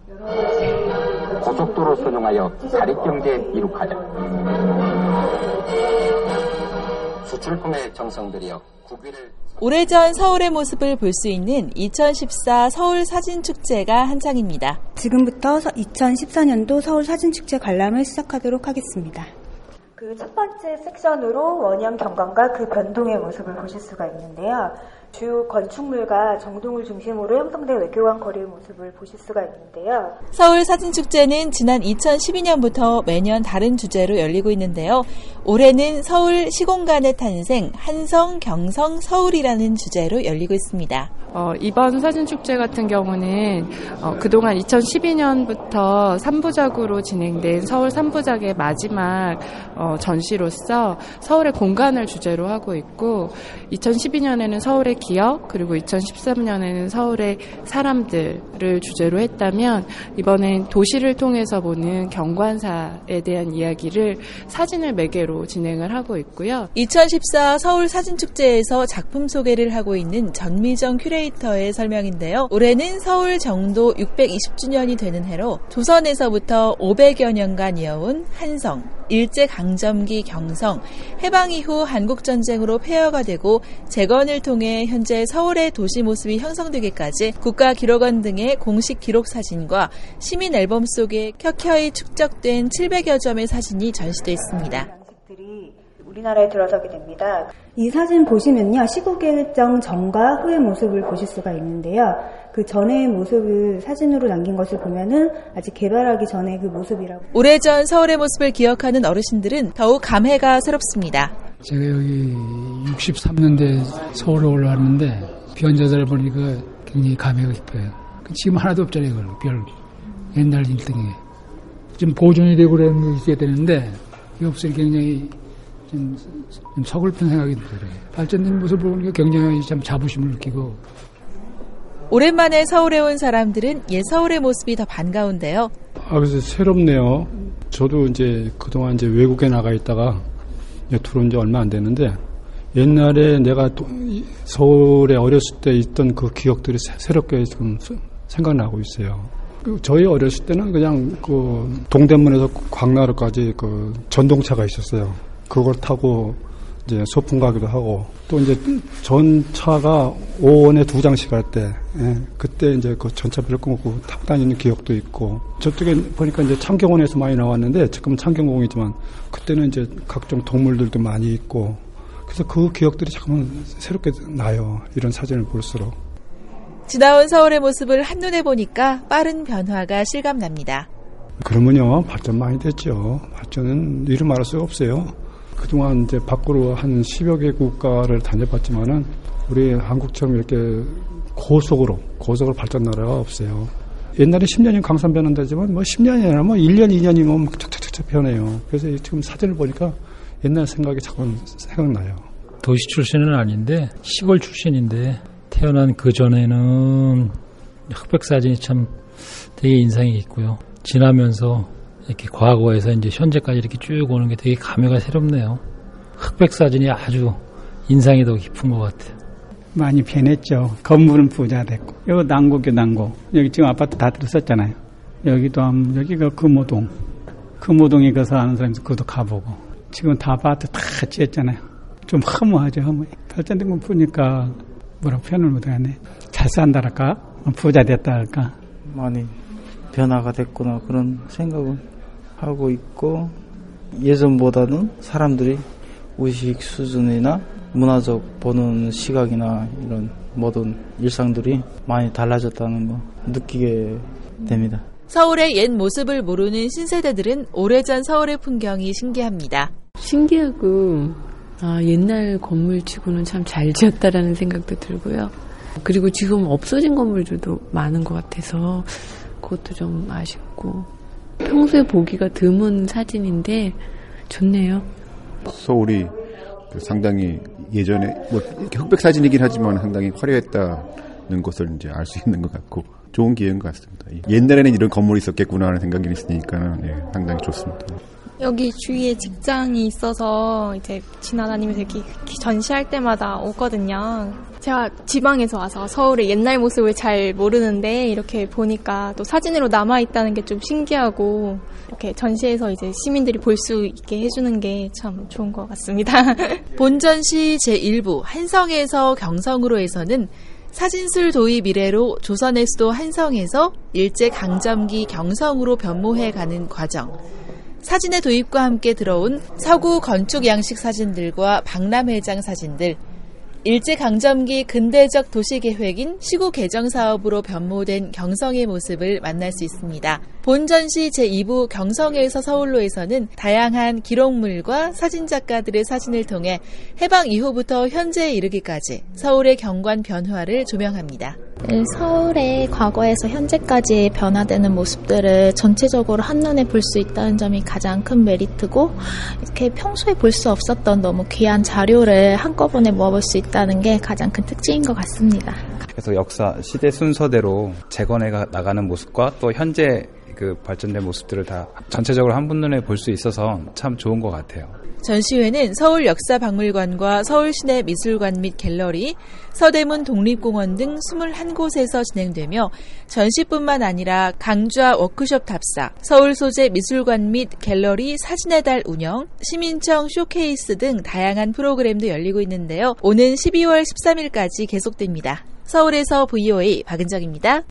고속도로 선용하여 사립경제 이룩하자. 수출품에 정성 들여 국위를. 오래전 서울의 모습을 볼 수 있는 2014 서울 사진축제가 한창입니다. 지금부터 2014년도 서울 사진축제 관람을 시작하도록 하겠습니다. 그 첫 번째 섹션으로 원형 경관과 그 변동의 모습을 보실 수가 있는데요. 주요 건축물과 정동을 중심으로 형성된 외교관 거리의 모습을 보실 수가 있는데요. 서울 사진축제는 지난 2012년부터 매년 다른 주제로 열리고 있는데요. 올해는 서울 시공간의 탄생, 한성, 경성, 서울이라는 주제로 열리고 있습니다. 이번 사진축제 같은 경우는 그동안 2012년부터 3부작으로 진행된 서울 3부작의 마지막 전시로서 서울의 공간을 주제로 하고 있고 2012년에는 서울의 기억 그리고 2013년에는 서울의 사람들을 주제로 했다면 이번엔 도시를 통해서 보는 경관사에 대한 이야기를 사진을 매개로 진행을 하고 있고요. 2014 서울 사진축제에서 작품 소개를 하고 있는 전미정 큐레이터의 설명인데요. 올해는 서울 정도 620주년이 되는 해로 조선에서부터 500여 년간 이어온 한성, 일제강점기 경성, 해방 이후 한국전쟁으로 폐허가 되고 재건을 통해 현재 서울의 도시 모습이 형성되기까지 국가기록원 등의 공식 기록 사진과 시민 앨범 속에 켜켜이 축적된 700여 점의 사진이 전시되어 있습니다. 우리나라에 들어서게 됩니다. 이 사진 보시면요. 시국일정 전과 후의 모습을 보실 수가 있는데요. 그 전의 모습을 사진으로 남긴 것을 보면은 아직 개발하기 전에 그 모습이라고. 오래전 서울의 모습을 기억하는 어르신들은 더욱 감회가 새롭습니다. 제가 여기 63년대 서울에 올라왔는데 변자들 보니까 굉장히 감회가 깊어요. 지금 하나도 없잖아요. 별 옛날 일등에. 좀 보존이 되고 그러는 게 있어야 되는데 이게 없으니 굉장히 좀 서글픈 생각이 들어요. 발전된 모습을 보니까 굉장히 참 자부심을 느끼고. 오랜만에 서울에 온 사람들은 옛 서울의 모습이 더 반가운데요. 그래서 새롭네요. 저도 이제 그동안 이제 외국에 나가 있다가 들어온 지 얼마 안 됐는데 옛날에 내가 서울에 어렸을 때 있던 그 기억들이 새롭게 지금 생각나고 있어요. 저희 어렸을 때는 그냥 그 동대문에서 광나루까지 그 전동차가 있었어요. 그걸 타고 이제 소풍 가기도 하고 또 이제 전차가 5원에 2장씩 할 때 그때 이제 그 전차비를 끊고 타고 다니는 기억도 있고 저쪽에 보니까 이제 창경원에서 많이 나왔는데 지금은 창경공이지만 그때는 이제 각종 동물들도 많이 있고 그래서 그 기억들이 자꾸만 새롭게 나요. 이런 사진을 볼수록. 지나온 서울의 모습을 한눈에 보니까 빠른 변화가 실감납니다. 그러면요 발전 많이 됐죠. 발전은 이루 말할 수가 없어요. 그동안 이제 밖으로 한 10여 개 국가를 다녀봤지만은 우리 한국처럼 이렇게 고속으로 발전 나라가 없어요. 옛날에 10년이면 강산 변한다지만 뭐 10년이 아니라 뭐 1년, 2년이면 막 툭툭툭 변해요. 그래서 지금 사진을 보니까 옛날 생각이 자꾸 생각나요. 도시 출신은 아닌데 시골 출신인데 태어난 그 전에는 흑백 사진이 참 되게 인상이 있고요. 지나면서 이렇게 과거에서 이제 현재까지 이렇게 쭉 오는 게 되게 감회가 새롭네요. 흑백 사진이 아주 인상이 더 깊은 것 같아요. 많이 변했죠. 건물은 부자 됐고. 여기 난곡이요, 난곡. 여기 지금 아파트 다 들었었잖아요. 여기도 여기가 금호동에 가서 아는 사람이 그것도 가보고. 지금 다 아파트 다 지었잖아요. 좀 허무하죠, 허무. 발전된 건 보니까 뭐라고 표현을 못하네. 잘 산다랄까? 부자 됐다랄까? 많이 변화가 됐구나 그런 생각을 하고 있고 예전보다는 사람들이 의식 수준이나 문화적 보는 시각이나 이런 모든 일상들이 많이 달라졌다는 거 느끼게 됩니다. 서울의 옛 모습을 모르는 신세대들은 오래전 서울의 풍경이 신기합니다. 신기하고 옛날 건물치고는 참 잘 지었다라는 생각도 들고요. 그리고 지금 없어진 건물들도 많은 것 같아서 그것도 좀 아쉽고 평소에 보기가 드문 사진인데 좋네요. 서울이 상당히 예전에 뭐 흑백 사진이긴 하지만 상당히 화려했다는 것을 이제 알 수 있는 것 같고 좋은 기회인 것 같습니다. 옛날에는 이런 건물이 있었겠구나 하는 생각이 있으니까 상당히 좋습니다. 여기 주위에 직장이 있어서 이제 지나다니면서 이렇게 전시할 때마다 오거든요. 제가 지방에서 와서 서울의 옛날 모습을 잘 모르는데 이렇게 보니까 또 사진으로 남아있다는 게 좀 신기하고 이렇게 전시에서 이제 시민들이 볼 수 있게 해주는 게 참 좋은 것 같습니다. 본전시 제1부 한성에서 경성으로에서는 사진술 도입 이래로 조선의 수도 한성에서 일제강점기 경성으로 변모해가는 과정, 사진의 도입과 함께 들어온 서구 건축 양식 사진들과 박람회장 사진들, 일제강점기 근대적 도시계획인 시구개정사업으로 변모된 경성의 모습을 만날 수 있습니다. 본전시 제2부 경성에서 서울로에서는 다양한 기록물과 사진작가들의 사진을 통해 해방 이후부터 현재에 이르기까지 서울의 경관 변화를 조명합니다. 서울의 과거에서 현재까지 변화되는 모습들을 전체적으로 한눈에 볼 수 있다는 점이 가장 큰 메리트고, 이렇게 평소에 볼 수 없었던 너무 귀한 자료를 한꺼번에 모아볼 수 있다는 게 가장 큰 특징인 것 같습니다. 그래서 역사 시대 순서대로 재건해 나가는 모습과 또 현재 그 발전된 모습들을 다 전체적으로 한눈에 볼 수 있어서 참 좋은 것 같아요. 전시회는 서울역사박물관과 서울시내 미술관 및 갤러리, 서대문 독립공원 등 21곳에서 진행되며 전시뿐만 아니라 강좌 워크숍 답사, 서울 소재 미술관 및 갤러리 사진의 달 운영, 시민청 쇼케이스 등 다양한 프로그램도 열리고 있는데요. 오는 12월 13일까지 계속됩니다. 서울에서 VOA 박은정입니다.